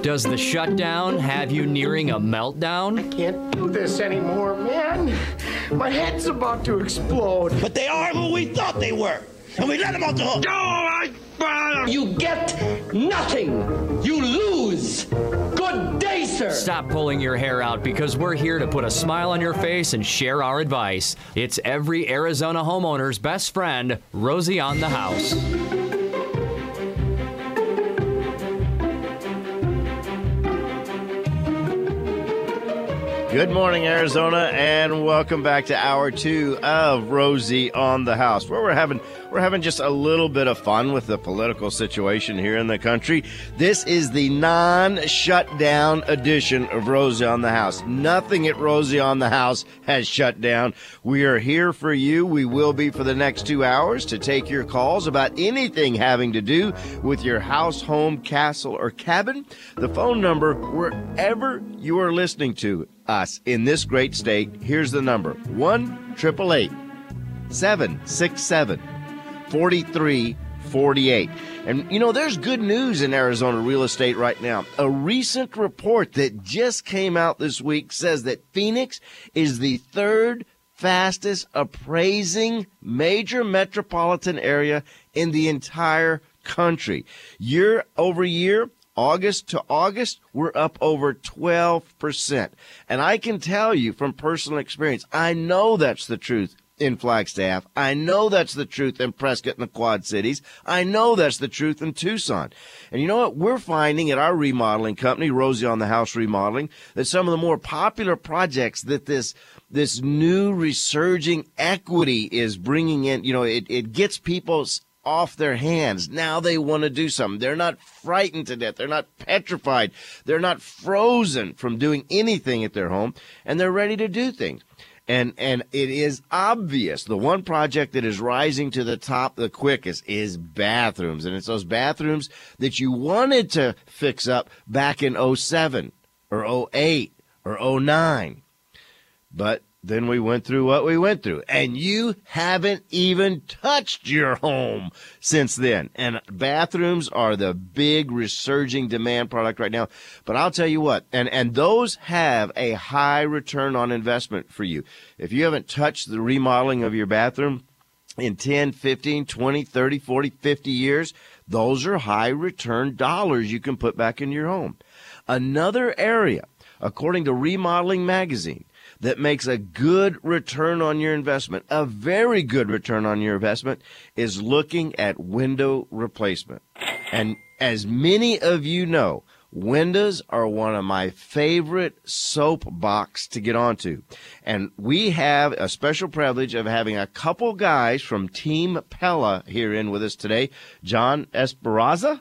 Does the shutdown have you nearing a meltdown? I can't do this anymore, man. My head's about to explode. But they are who we thought they were, and we let them off the hook. You get nothing. You lose. Good day, sir. Stop pulling your hair out, because we're here to put a smile on your face and share our advice. It's every Arizona homeowner's best friend, Rosie on the House. Good morning, Arizona, and welcome back to Hour 2 of Rosie on the House, where we're having just a little bit of fun with the political situation here in the country. This is the non-shutdown edition of Rosie on the House. Nothing at Rosie on the House has shut down. We are here for you. We will be for the next 2 hours to take your calls about anything having to do with your house, home, castle, or cabin. The phone number, wherever you are listening to us in this great state, here's the number: 1-888-767-4348. And you know, there's good news in Arizona real estate right now. A recent report that just came out this week says that Phoenix is the third fastest appraising major metropolitan area in the entire country. Year over year, August to August, we're up over 12%. And I can tell you from personal experience, I know that's the truth in Flagstaff. I know that's the truth in Prescott and the Quad Cities. I know that's the truth in Tucson. And you know what? We're finding at our remodeling company, Rosie on the House Remodeling, that some of the more popular projects that this new resurging equity is bringing in, you know, it gets people's off their hands. Now they want to do something. They're not frightened to death. They're not petrified. They're not frozen from doing anything at their home, and they're ready to do things. And it is obvious the one project that is rising to the top the quickest is bathrooms. And it's those bathrooms that you wanted to fix up back in 07 or 08 or 09. But then we went through what we went through, and you haven't even touched your home since then. And bathrooms are the big resurging demand product right now. But I'll tell you what, and those have a high return on investment for you. If you haven't touched the remodeling of your bathroom in 10, 15, 20, 30, 40, 50 years, those are high return dollars you can put back in your home. Another area, according to Remodeling Magazine, that makes a good return on your investment, a very good return on your investment, is looking at window replacement. And as many of you know, windows are one of my favorite soapbox to get onto. And we have a special privilege of having a couple guys from Team Pella here in with us today. John Esparza?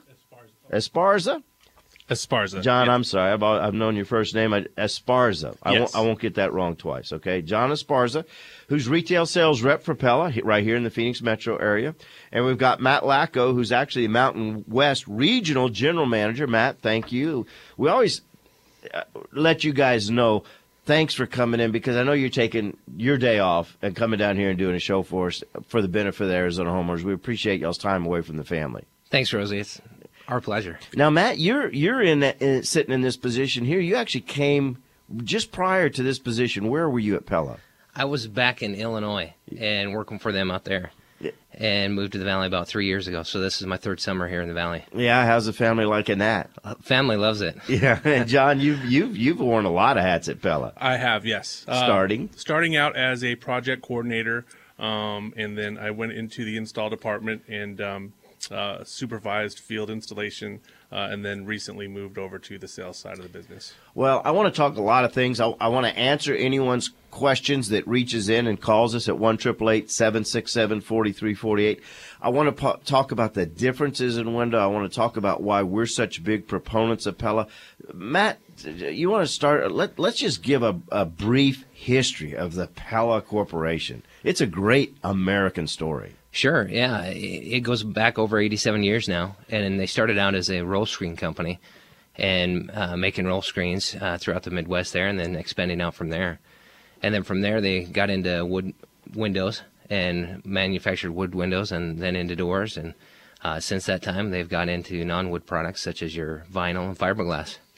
Esparza. John, yeah. I'm sorry. I've known your first name. Esparza. Yes. I won't get that wrong twice, okay? John Esparza, who's retail sales rep for Pella right here in the Phoenix metro area. And we've got Matt Lacko, who's actually Mountain West Regional General Manager. Matt, thank you. We always let you guys know, thanks for coming in, because I know you're taking your day off and coming down here and doing a show for us for the benefit of the Arizona homeowners. We appreciate y'all's time away from the family. Thanks, Rosie. It's our pleasure. Now, Matt, you're sitting in this position here. You actually came just prior to this position. Where were you at Pella? I was back in Illinois and working for them out there, and moved to the Valley about 3 years ago. So this is my third summer here in the Valley. Yeah, how's the family liking that? Family loves it. Yeah, and John, you've worn a lot of hats at Pella. I have, yes. Starting out as a project coordinator, and then I went into the install department and supervised field installation, and then recently moved over to the sales side of the business. Well, I want to talk a lot of things. I want to answer anyone's questions that reaches in and calls us at 1-888-767-4348. I want to talk about the differences in window. I want to talk about why we're such big proponents of Pella. Matt, you want to start? Let's just give a brief history of the Pella Corporation. It's a great American story. Sure, yeah. It goes back over 87 years now, and they started out as a roll screen company and making roll screens throughout the Midwest there, and then expanding out from there. And then from there, they got into wood windows and manufactured wood windows, and then into doors. And since that time, they've got into non-wood products such as your vinyl and fiberglass.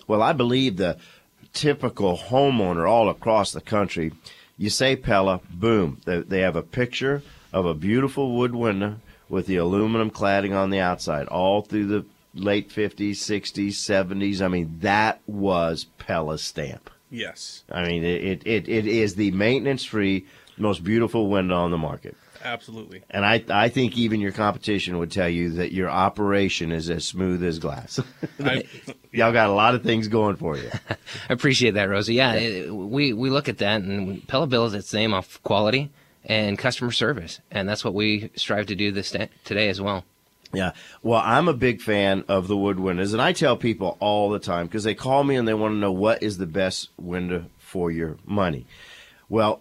Well, I believe the typical homeowner all across the country, you say Pella, boom, they have a picture of a beautiful wood window with the aluminum cladding on the outside all through the late 50s, 60s, 70s. I mean, that was Pella's stamp. Yes. I mean, it is the maintenance-free, most beautiful window on the market. Absolutely. And I think even your competition would tell you that your operation is as smooth as glass. Y'all got a lot of things going for you. I appreciate that, Rosie. Yeah, we look at that, and Pella builds its name off quality and customer service, and that's what we strive to do today as well. Yeah. Well, I'm a big fan of the wood windows, and I tell people all the time because they call me and they want to know what is the best window for your money. Well,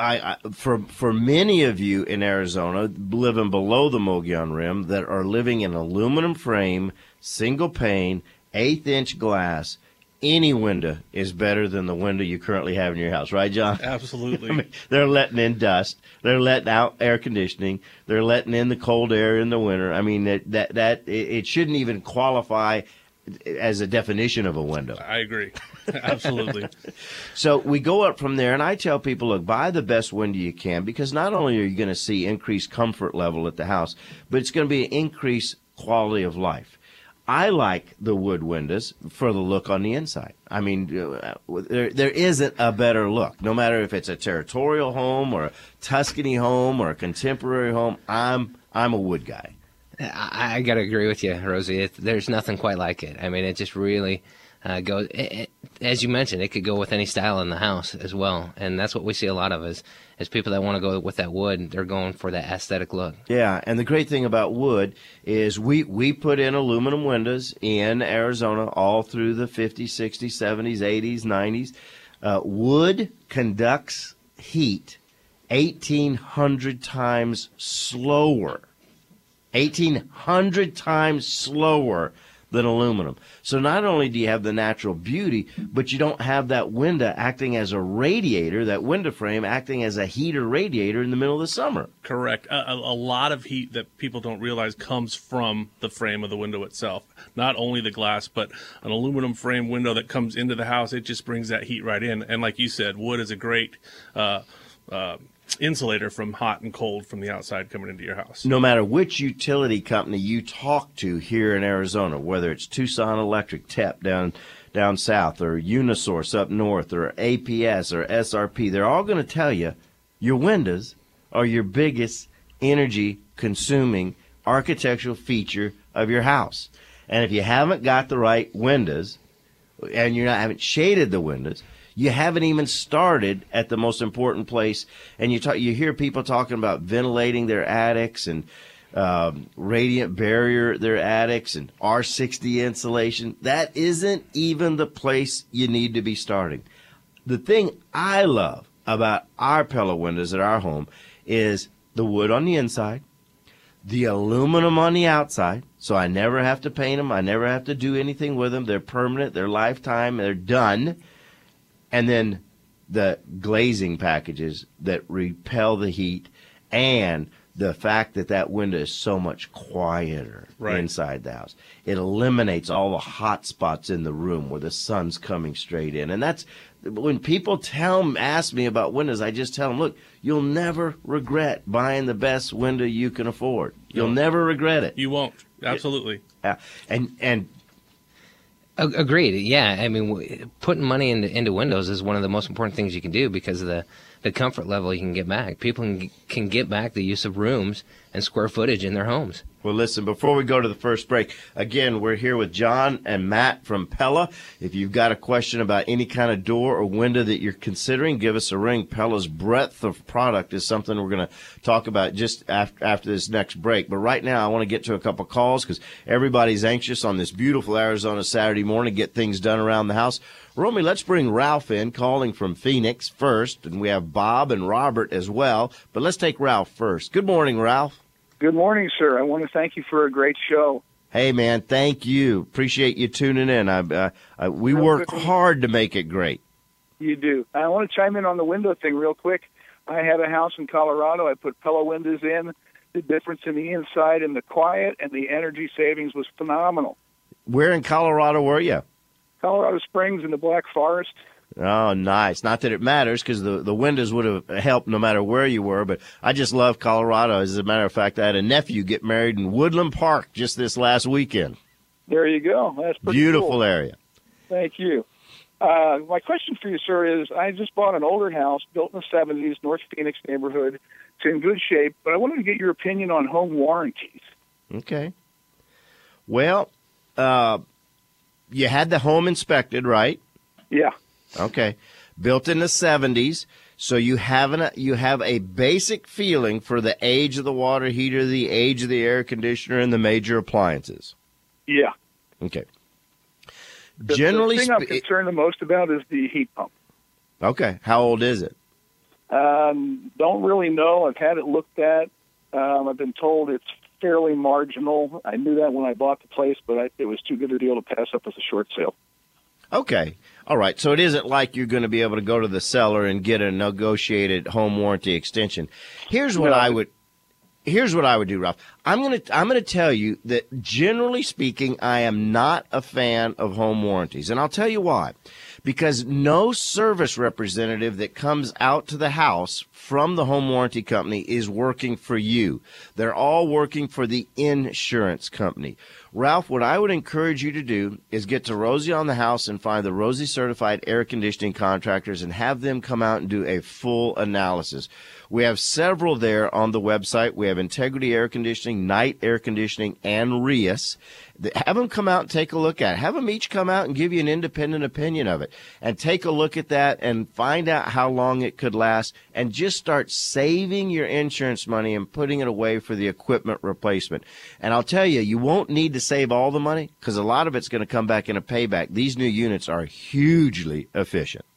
for many of you in Arizona living below the Mogollon Rim that are living in aluminum frame, single pane, 1/8-inch glass, any window is better than the window you currently have in your house, right, John? Absolutely. I mean, they're letting in dust, they're letting out air conditioning, they're letting in the cold air in the winter. I mean, that it shouldn't even qualify as a definition of a window. I agree. Absolutely. So we go up from there, and I tell people, look, buy the best window you can, because not only are you going to see increased comfort level at the house, but it's going to be an increased quality of life. I like the wood windows for the look on the inside. I mean, there isn't a better look. No matter if it's a territorial home or a Tuscany home or a contemporary home, I'm a wood guy. I got to agree with you, Rosie. There's nothing quite like it. I mean, it just really goes, as you mentioned, it could go with any style in the house as well. And that's what we see a lot of is people that want to go with that wood, they're going for that aesthetic look. Yeah, and the great thing about wood is we put in aluminum windows in Arizona all through the 50s, 60s, 70s, 80s, 90s. Wood conducts heat 1,800 times slower. 1,800 times slower than aluminum. So not only do you have the natural beauty, but you don't have that window acting as a radiator, that window frame acting as a heater radiator in the middle of the summer. Correct. A lot of heat that people don't realize comes from the frame of the window itself. Not only the glass, but an aluminum frame window that comes into the house, it just brings that heat right in. And like you said, wood is a great insulator from hot and cold from the outside coming into your house. No matter which utility company you talk to here in Arizona, whether it's Tucson Electric, TEP down south, or Unisource up north, or APS or SRP, they're all going to tell you your windows are your biggest energy consuming architectural feature of your house. And if you haven't got the right windows and haven't shaded the windows, you haven't even started at the most important place. And you hear people talking about ventilating their attics and radiant barrier their attics and R60 insulation. That isn't even the place you need to be starting. The thing I love about our Pella windows at our home is the wood on the inside, the aluminum on the outside, so I never have to paint them. I never have to do anything with them. They're permanent. They're lifetime. They're done. And then the glazing packages that repel the heat, and the fact that window is so much quieter inside the house. It eliminates all the hot spots in the room where the sun's coming straight in. And that's when people ask me about windows, I just tell them, look, you'll never regret buying the best window you can afford. You'll never regret it. You won't. Absolutely. Yeah. And agreed. Yeah, I mean, putting money into windows is one of the most important things you can do because of the comfort level you can get back. People can get back the use of rooms and square footage in their homes. Well, listen, before we go to the first break, again, we're here with John and Matt from Pella. If you've got a question about any kind of door or window that you're considering, give us a ring. Pella's breadth of product is something we're going to talk about just after this next break. But right now, I want to get to a couple calls because everybody's anxious on this beautiful Arizona Saturday morning to get things done around the house. Romy, let's bring Ralph in, calling from Phoenix first, and we have Bob and Robert as well. But let's take Ralph first. Good morning, Ralph. Good morning, sir. I want to thank you for a great show. Hey, man, thank you. Appreciate you tuning in. We work hard to make it great. You do. I want to chime in on the window thing real quick. I had a house in Colorado. I put Pella windows in. The difference in the inside and the quiet and the energy savings was phenomenal. Where in Colorado were you? Colorado Springs and the Black Forest. Oh, nice. Not that it matters, because the windows would have helped no matter where you were, but I just love Colorado. As a matter of fact, I had a nephew get married in Woodland Park just this last weekend. There you go. That's pretty Beautiful cool. area. Thank you. My question for you, sir, is I just bought an older house built in the 70s, North Phoenix neighborhood. It's in good shape, but I wanted to get your opinion on home warranties. Okay. Well, you had the home inspected, right? Yeah. Okay. Built in the 70s, so you have a basic feeling for the age of the water heater, the age of the air conditioner, and the major appliances. Yeah. Okay. The thing I'm concerned the most about is the heat pump. Okay. How old is it? Don't really know. I've had it looked at. I've been told it's fairly marginal. I knew that when I bought the place, but it was too good a deal to pass up as a short sale. Okay. All right. So it isn't like you're going to be able to go to the seller and get a negotiated home warranty extension. Here's what I would do, Ralph. I'm going to tell you that generally speaking, I am not a fan of home warranties. And I'll tell you why. Because no service representative that comes out to the house from the home warranty company is working for you. They're all working for the insurance company. Ralph, what I would encourage you to do is get to Rosie on the House and find the Rosie certified air conditioning contractors and have them come out and do a full analysis. We have several there on the website. We have Integrity Air Conditioning, Night Air Conditioning, and Rias. Have them come out and take a look at it. Have them each come out and give you an independent opinion of it. And take a look at that and find out how long it could last. And just start saving your insurance money and putting it away for the equipment replacement. And I'll tell you, you won't need to save all the money because a lot of it's going to come back in a payback. These new units are hugely efficient.